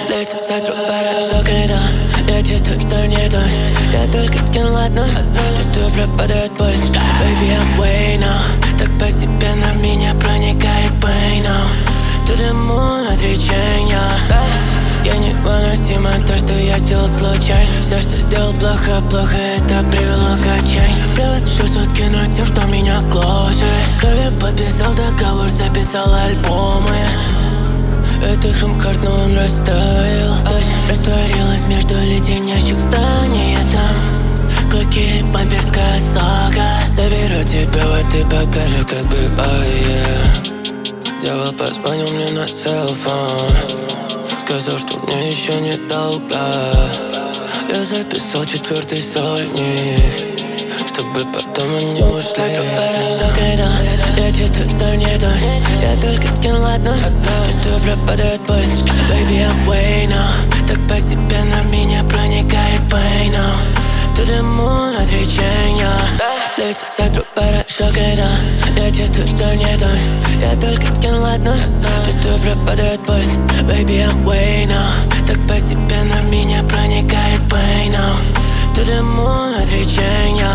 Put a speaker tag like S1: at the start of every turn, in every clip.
S1: Летит сахар, порошок и да. Я чувствую, что не то. Я только кину, ладно. Чувствую, пропадает пульс. Baby, I'm way now. Так постепенно в меня проникает pain now. To the moon, отреченья. Я невыносимо то, что я сделал случайно. Все, что сделал плохо, плохо, это привело к отчаянию. Приложу сутки над тем, что меня гложет. Крови подписал договор, записал альбомы. Это храм-хард, но он растаял. Дождь растворилась между леденящих зданий. Там клыки, вампирская сага. Заберу тебя, вот ты покажешь, как бывает. Дьявол позвонил мне на телефон. Сказал, что мне еще недолго. Я записал 4-й сольник, чтобы потом они ушли. Порошок и да. Я чувствую, что не то. Я только кину, ладно. Чувствую, пропадает пульс. Baby, I'm way now. Так постепенно в меня проникает pain now. To the moon, отреченья. Летит сахар, порошок и да. Я чувствую, что не то. Я только кину, ладно. Чувствую, пропадает пульс. Baby, I'm way now. Так постепенно в меня проникает pain now. To the moon, отреченья.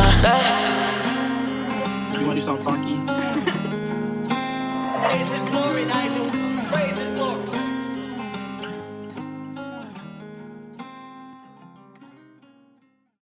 S2: You wanna do something funky?